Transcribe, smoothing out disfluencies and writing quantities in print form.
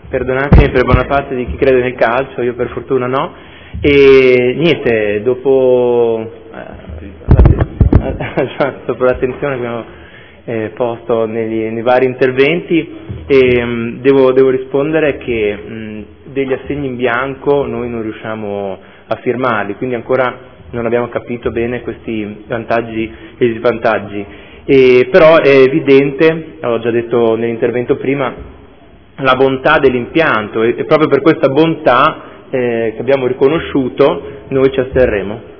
perdonatemi per buona parte di chi crede nel calcio, io per fortuna no, e niente, dopo l'attenzione che abbiamo posto nei vari interventi, devo rispondere che degli assegni in bianco noi non riusciamo a firmarli, quindi ancora non abbiamo capito bene questi vantaggi e svantaggi, però è evidente, l'ho già detto nell'intervento prima, la bontà dell'impianto, e proprio per questa bontà che abbiamo riconosciuto noi ci asterremo.